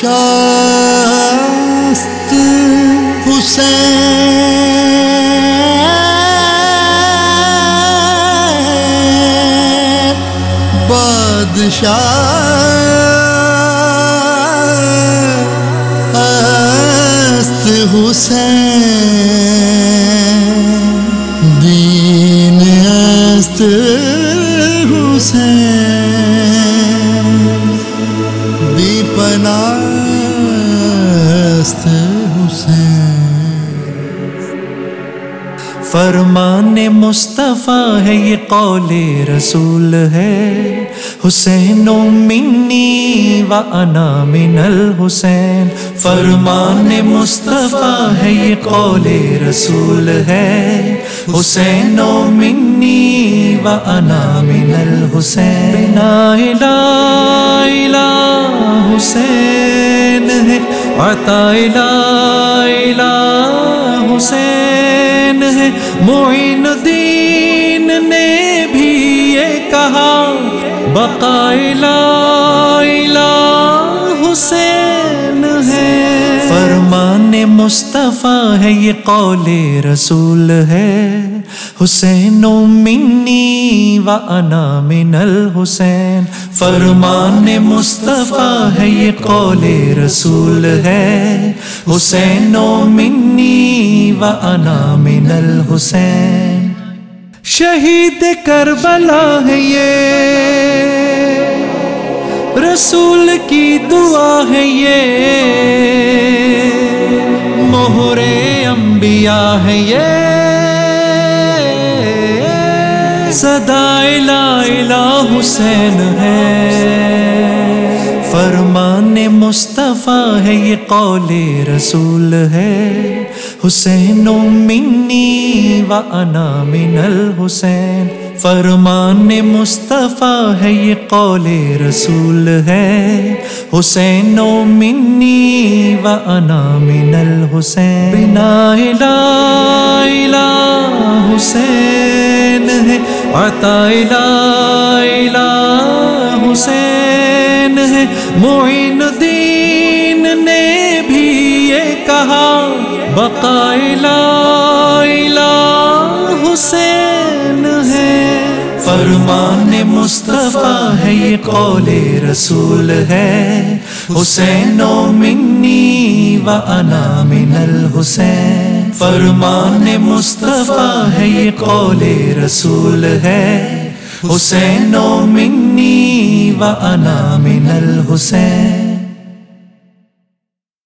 شاست حسین بادشاہ است حسین دین است حسین بی پناہ است حسین فرمان مصطفیٰ ہے یہ قول رسول ہے حسین منی و انا من الحسین فرمان مصطفیٰ ہے یہ قول رسول ہے حسین منی و انا من الحسین لا الہ الا حسین ہے عطا الہ حسین ہے معین الدین نے بھی یہ کہا بقا الہ حسین ہے فرمان مصطفیٰ ہے یہ قول رسول ہے حسین منی و انا من الحسین فرمان مصطفیٰ ہے یہ قول رسول ہے حسین منی و انا من الحسین شہید کربلا ہے یہ رسول کی دعا ہے یہ مہر انبیاء ہے یہ صدا الہ حسین ہے فرمان مصطفیٰ ہے یہ قول رسول ہے حسین منی و انا من الحسین فرمان مصطفیٰ ہے یہ قول رسول ہے حسین منی و انا من الحسین بنا الہ حسین ہے عطا الہ حسین ہے معین الدین نے بھی یہ کہا بقا الہ حسین ہے فرمان مصطفیٰ ہے یہ قول رسول ہے حسین منی و انا من الحسین فرمان مصطفیٰ ہے یہ قول رسول ہے حسین منی و انا من الحسین